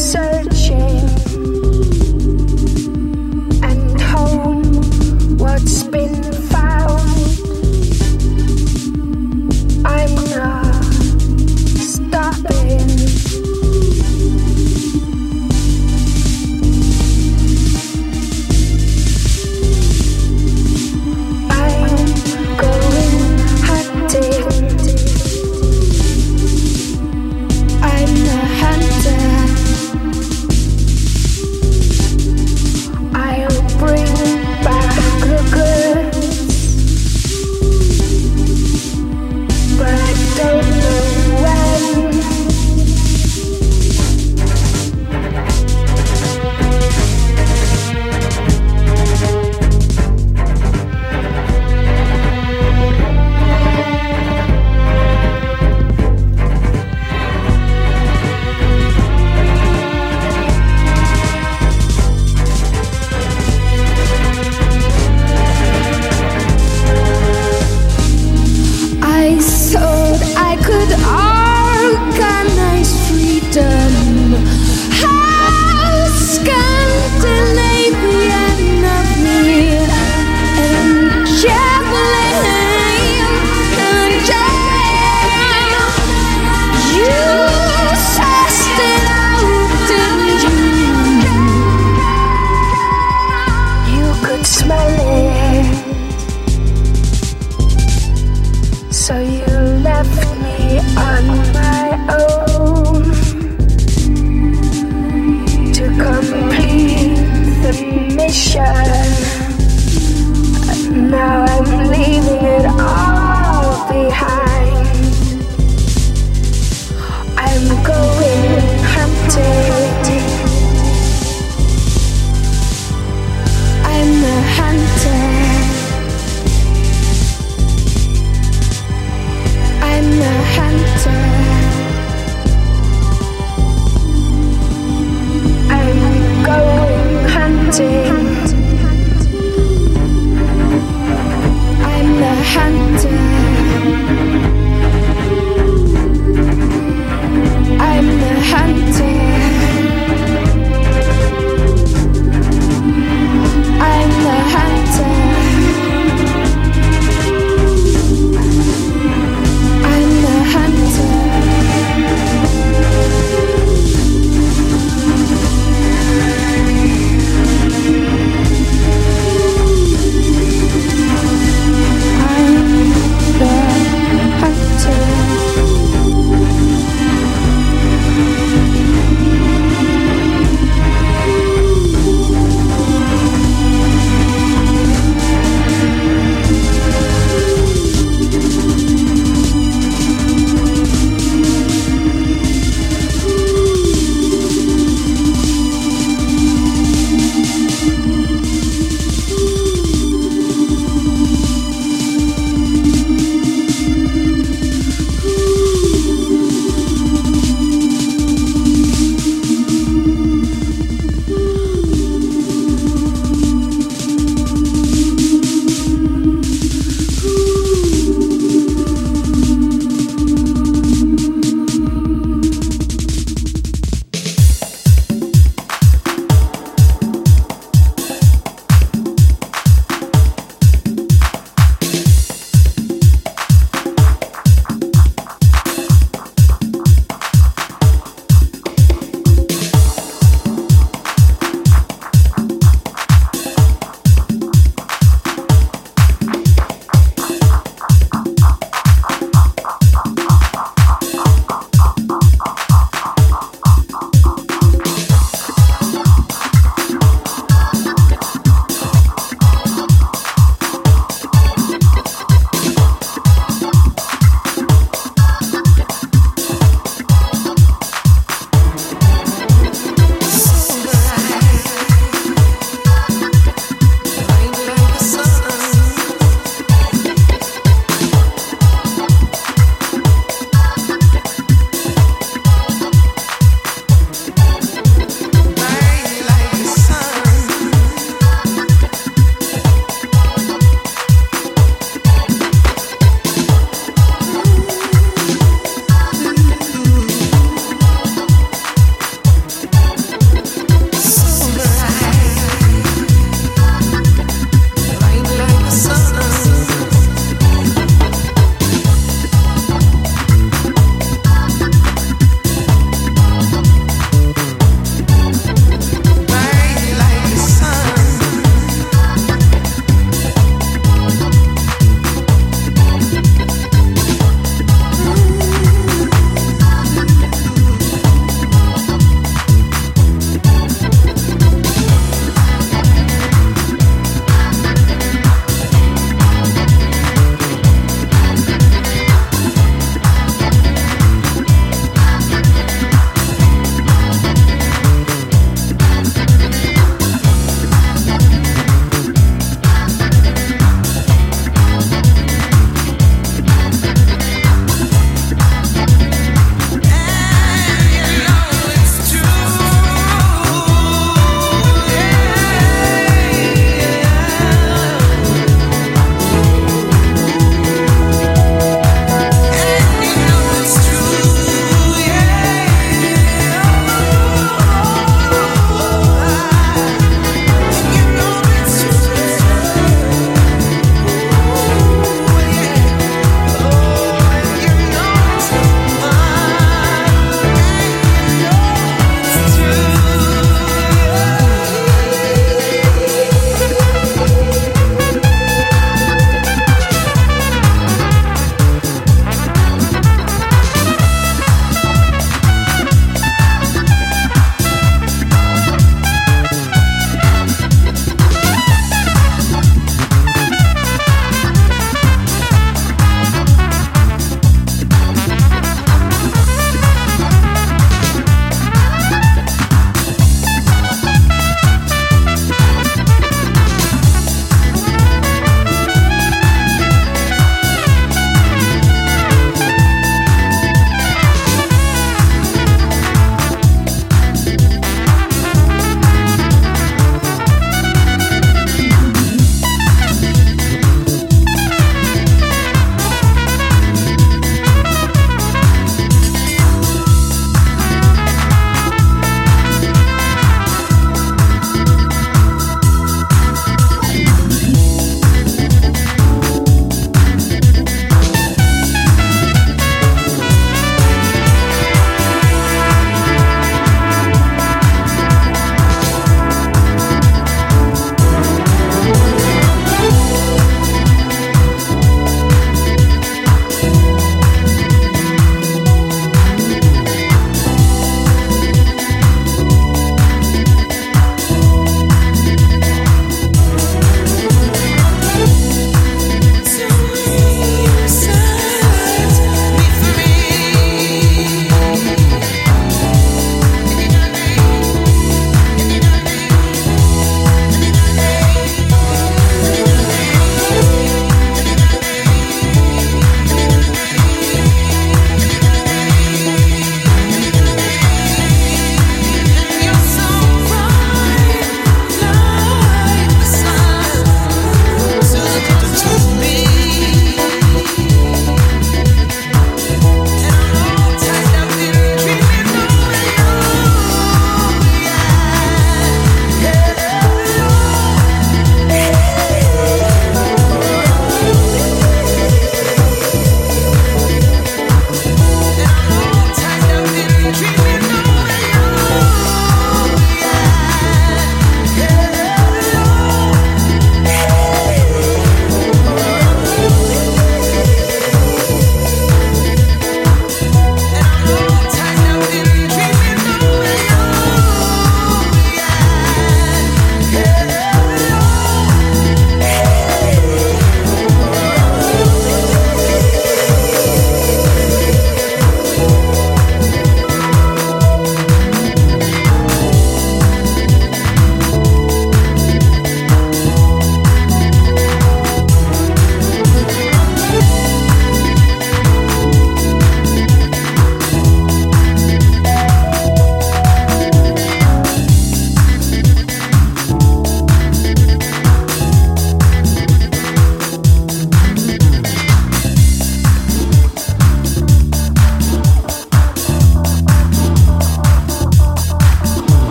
searching and home what's been found. I'm not stopping. I'm going hunting. I'm the hunter.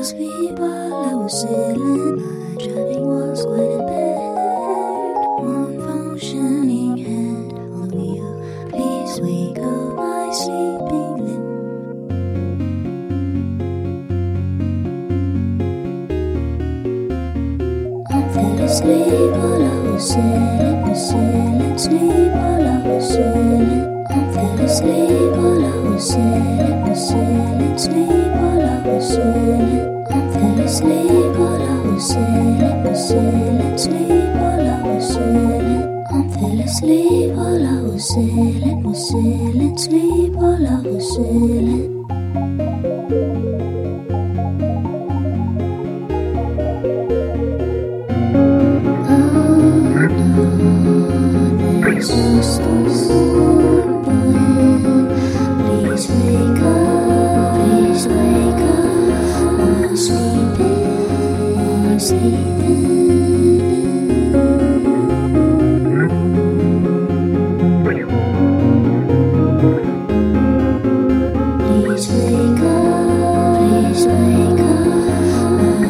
asleep while I was sailing. My driving was quite impaired. One functioning hand on the wheel. Please wake up my sleeping limb. Sleep while I was sailing, sleep while I was sailing. I'm fell asleep while I was sailing, sleep while I was sailing. I'm fell asleep while I was sailing, sleep while I was sailing. I'm fell asleep while I was sailing, sleep while I was sailing. There's a storm brewing. Please wake up, I'm sleeping, Please wake up, I'm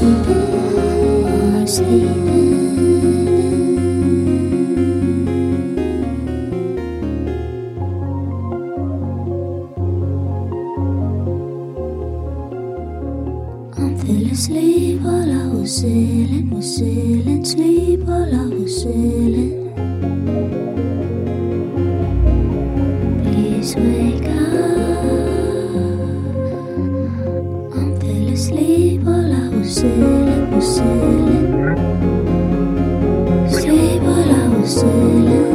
sleeping. Sleep while I was sailing, sleep while I was sailing. Please wake up. I fell asleep while I was sailing, sleep while I was sailing.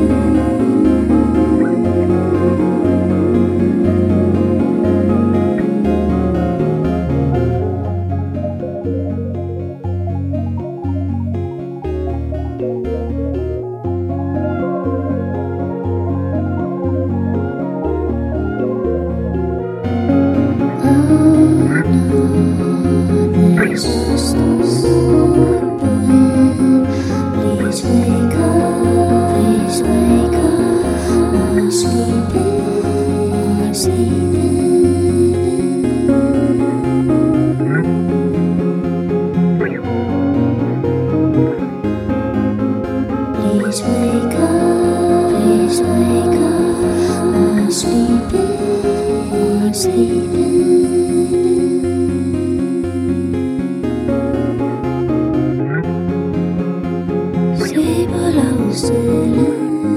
There's a storm brewing. Please wake up, I'm sleeping, Please wake up, I'm sleeping. Sleep while I was sailing.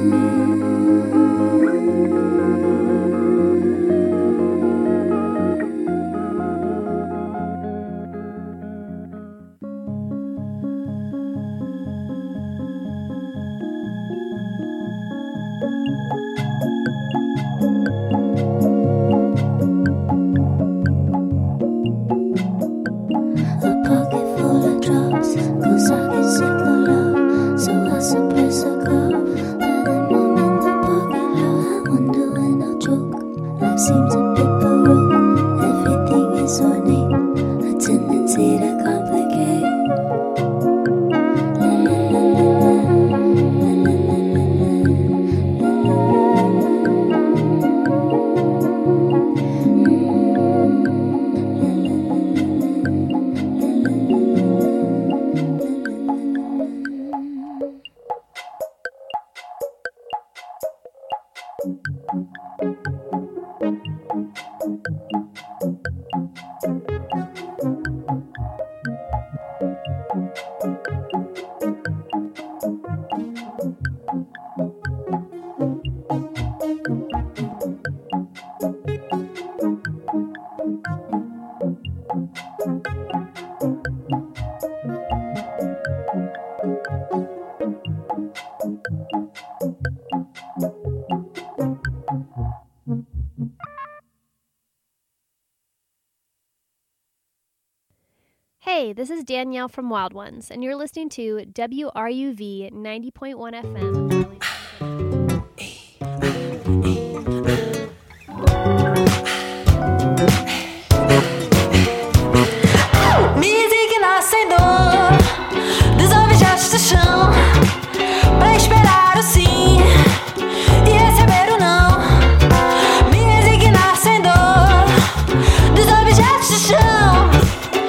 A pocket full of drops, 'cause I get sick of love, so I suppress a cough. Let them numb in the parking lot. I wonder when I'll choke. Life seems a bit baroque. Everything is ornate, a tendency to complicate. Hey, this is Danielle from Wild Ones, and you're listening to WRUV 90.1 FM. Me dignar sem dor, desolve gestos do chão, pra esperar o sim e receber o não. Me resignar sem dor, desolve gestos do chão,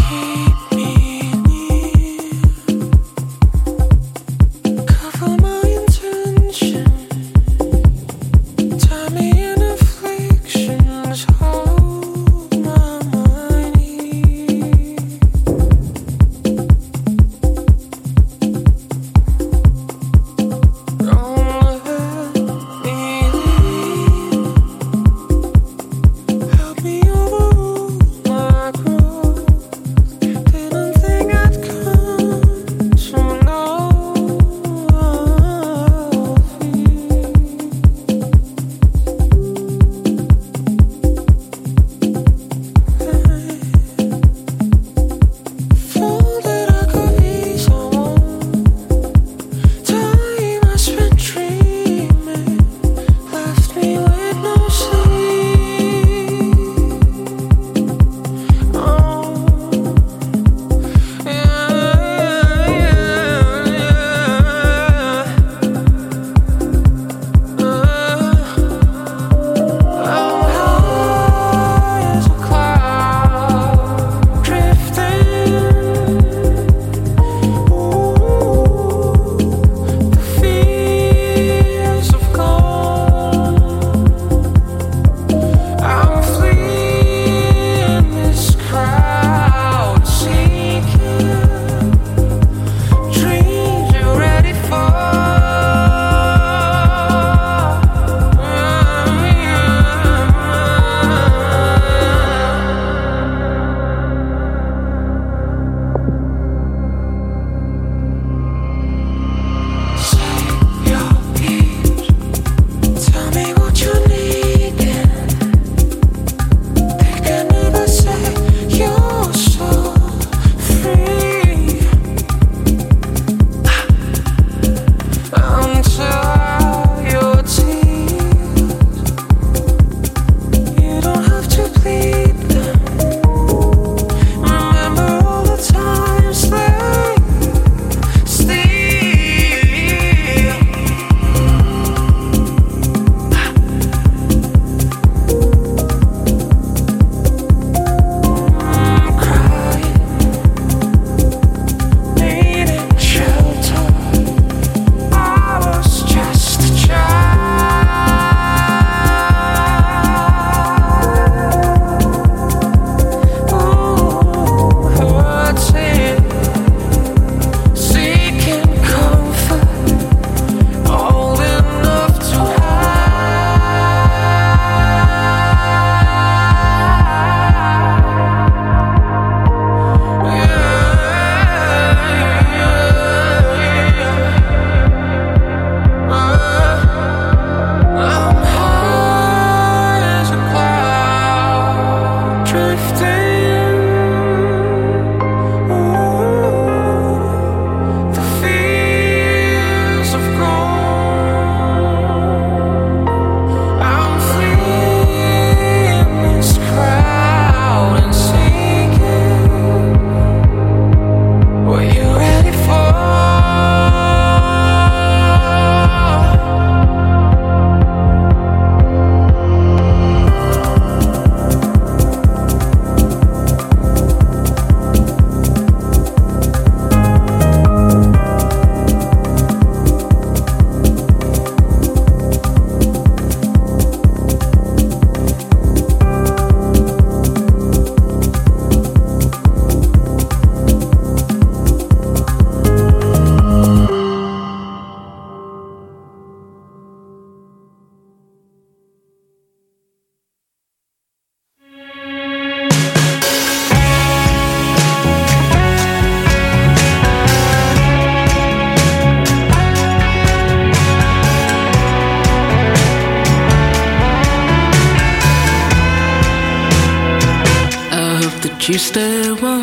you stay warm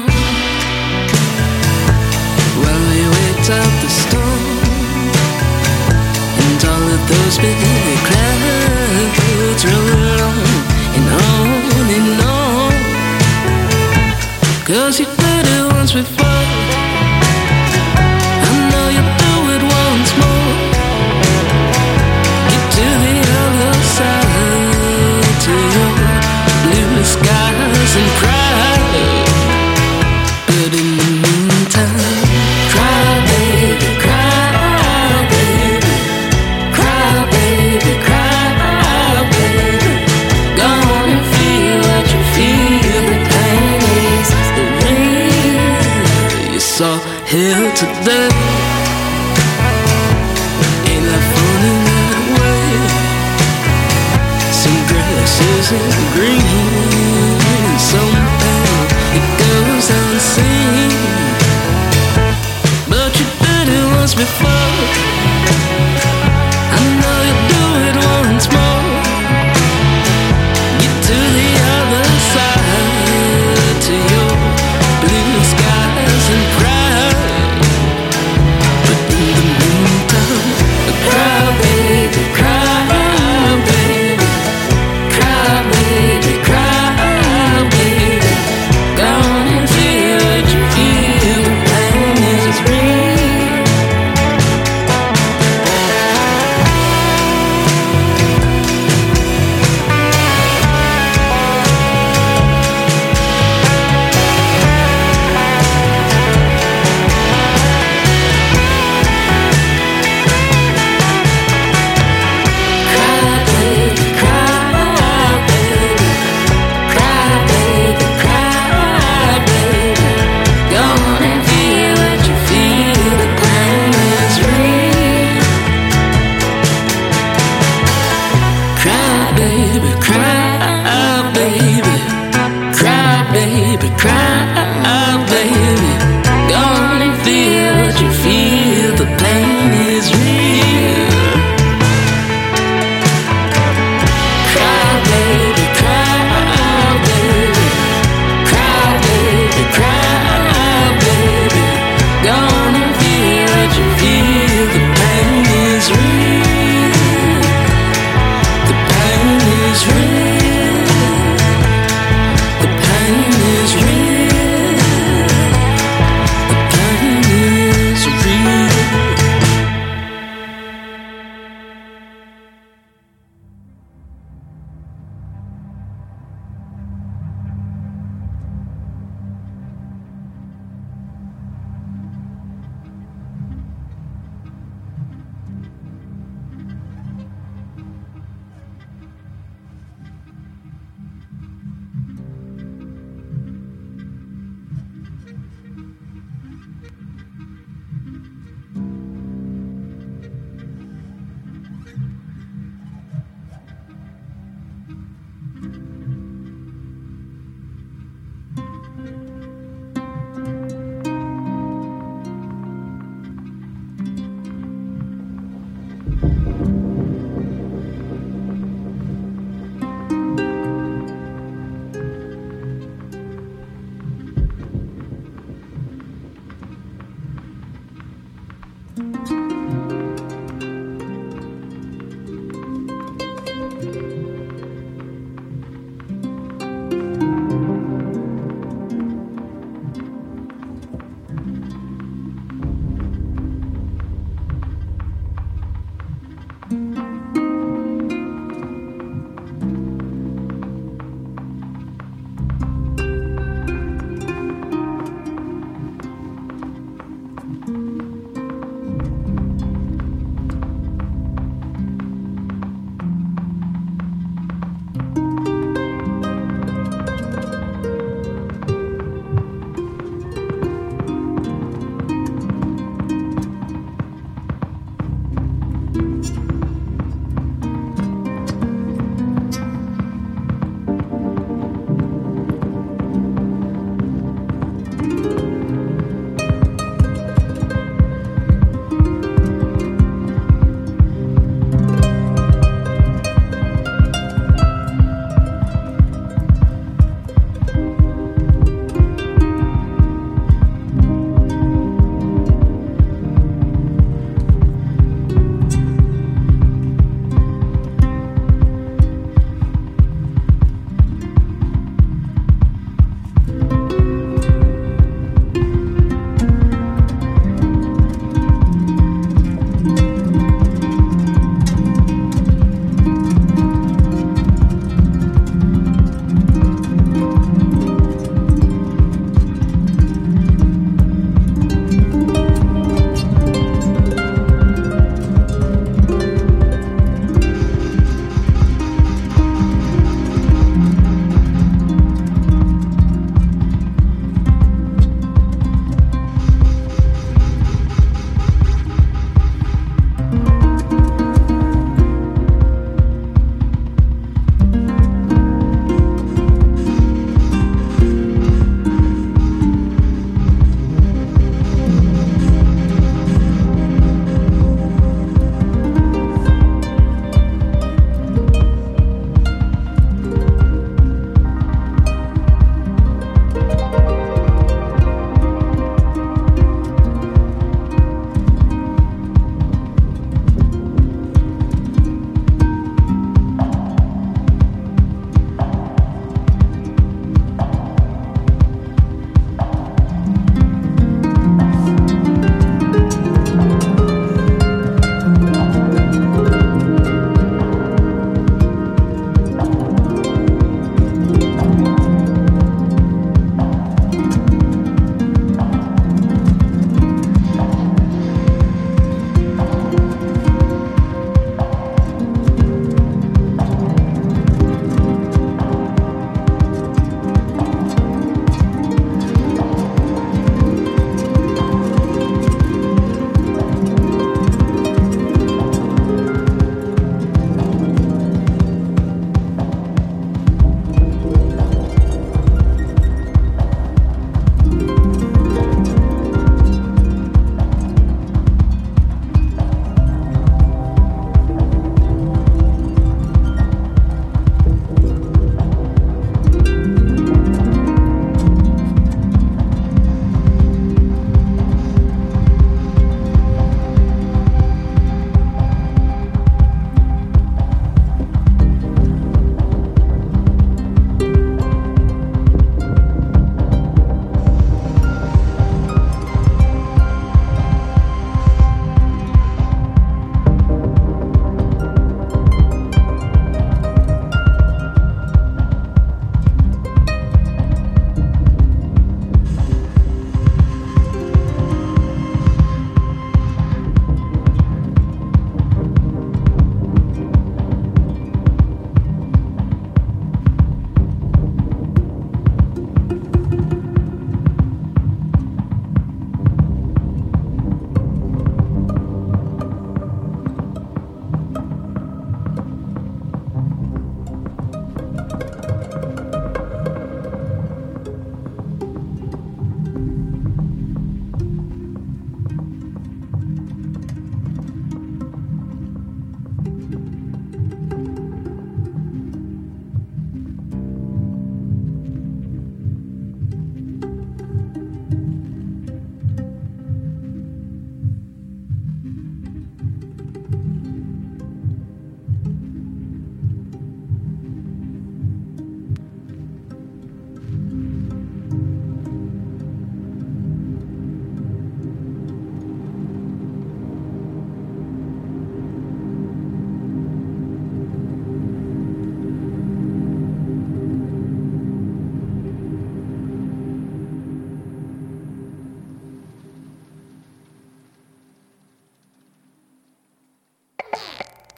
while we wait out the storm, and all of those big clouds roll along and on, 'cause you did it once before, I know you'll do it once more. Get to the other side, to your blue skies and cry. today. Ain't that funny that way? Some grass isn't green, and some pale, it goes unseen. But you did it once before. I know you'll do it once more. Get to the other side, to your blue skies and pride.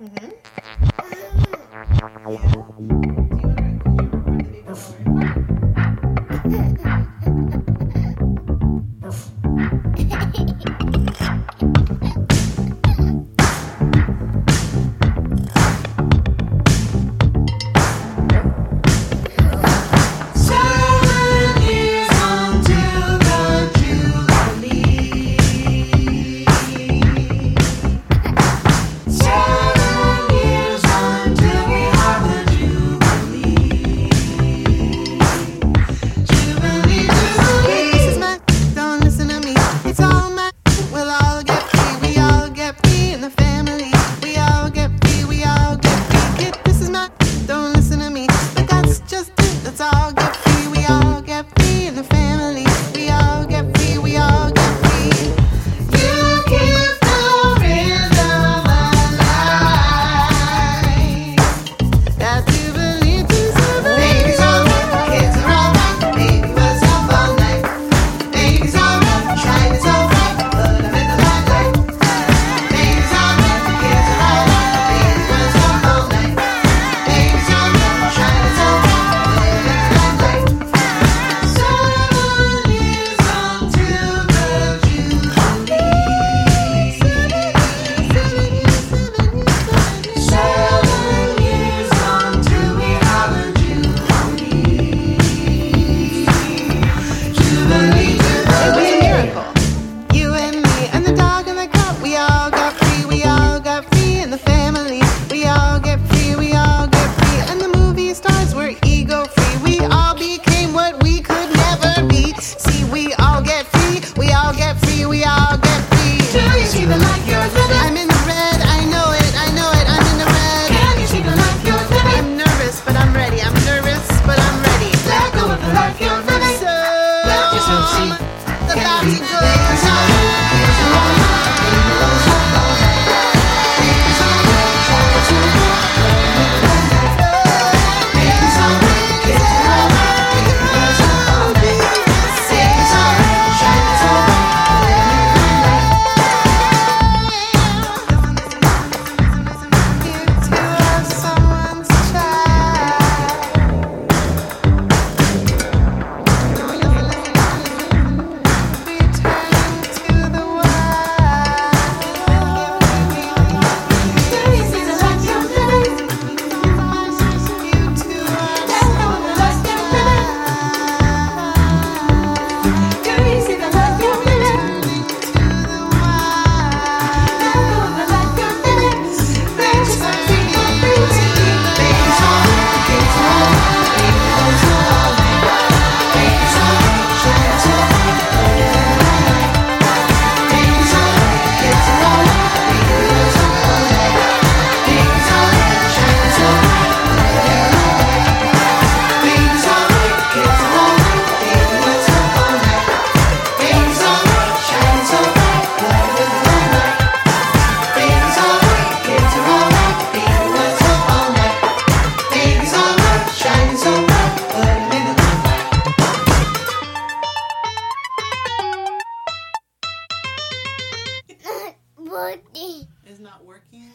It's not working.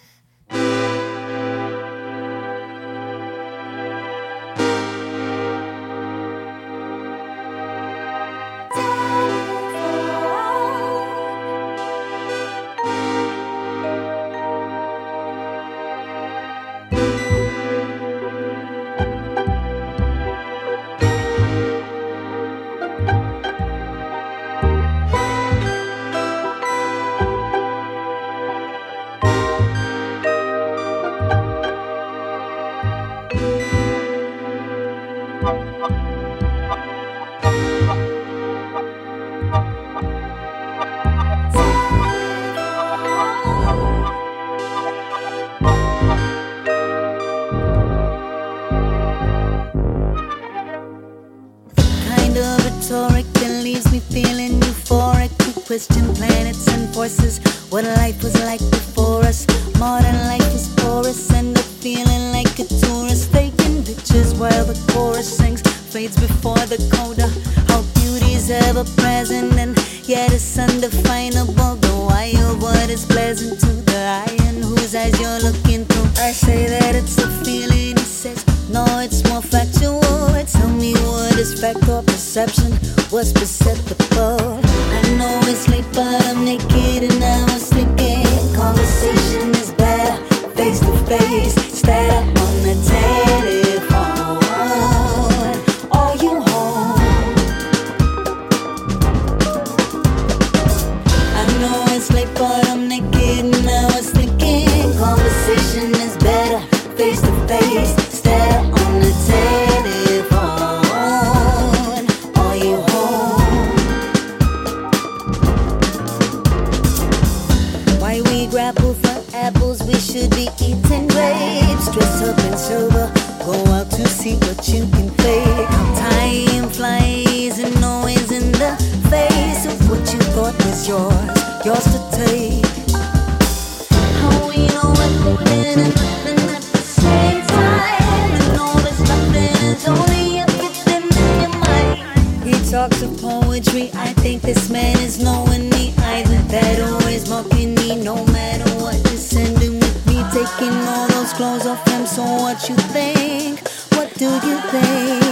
Question planets and forces, what life was like before us. Modern life is porous, end up feeling like a tourist, taking pictures while the chorus sings, fades before the coda. How beauty is ever present and yet it's undefinable. The wild what is pleasant to the eye and whose eyes you're looking through. I say that it's a feeling, he says, no, it's more factual. Tell me what is fact or perception, what's perceptible. I know it's late, but I'm naked and I was thinking conversation is better, face to face, instead of on the telephone. Are you home? I know it's late, but I'm naked and I was thinking conversation is better, face to face, instead of on the telephone. Are you home? Why we grapple for apples, we should be eating grapes. Dress up and sober, go out to see what you can fake. How time flies and always in the face of what you thought was yours to take. How we know everything and nothing at the same time, and all this nothing is only everything in your mind. He talks of poetry, I think this man is knowing me either. That always mocking me, no matter what, descending with me, taking all those clothes off him. So what you think? What do you think?